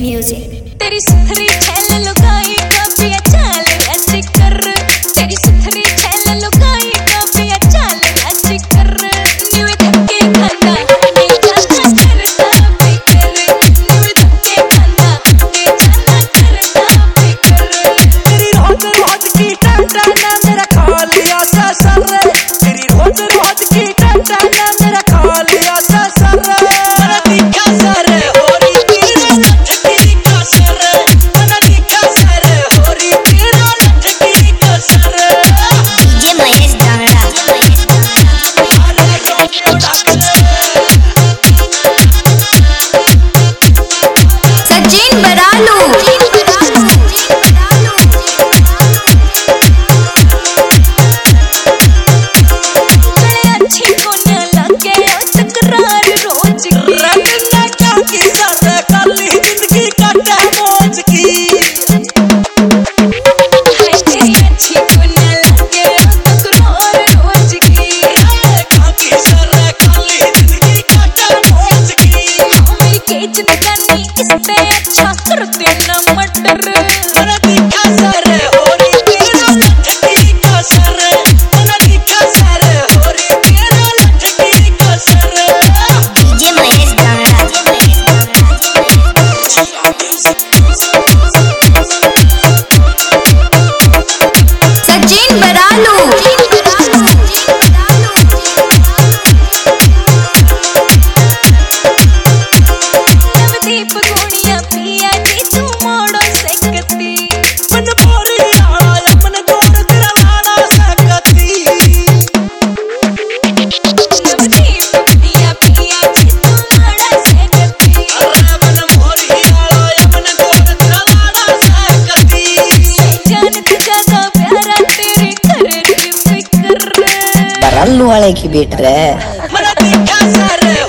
Music. तेरी सुथरी छैल लुगाई काफिया चाल ऐसी कर, तेरी सुथरी छैल लुगाई काफिया चाल ऐसी कर, न्यूए धक्के खांदा ने जाना करता बेकर, न्यूए धक्के खांदा ने जाना करता बेकर। तेरी रोज रोज की टंटन मेरा खा लिया ससर, तेरी रोज रोज की टंटन मेरा खा लिया ससर। मेरा दिखा सर होरी तेरा लटकी कसर, मेरा दिखा सर होरी तेरा लटकी कसर। DJ महेश डांगड़ा। सचिन बरालू। अच्छी कोने लगे तकरार रोज की, रंगना क्या की सर काली जिंदगी काटे मौज की। तेरी अच्छी कोने लगे तकरार रोज की, काकी सर काली जिंदगी काटे मौज की। मेरी केच करनी इससे अच्छा कर देना मटर। मेरा दिखा सर होरी तेरा लटकी कसर, मेरा दिखा सर होरी तेरा लटकी कसर। DJ महेश डांगड़ा। सचिन बरालू। नवदीप गुणिया पिया दी तू मोड़ो सकती, मन बोरी आया मन जोर तेरा लाड़ा सकती। नवदीप गुणिया पिया दी तू मोड़ो सकती, अरे मन बोरी आया मन जोर तेरा लाड़ा सकती। जानत ज्यादा प्यारा तेरे कर दी फिक्र। बरालू वाले की बेट रे। मेरा दिखा सर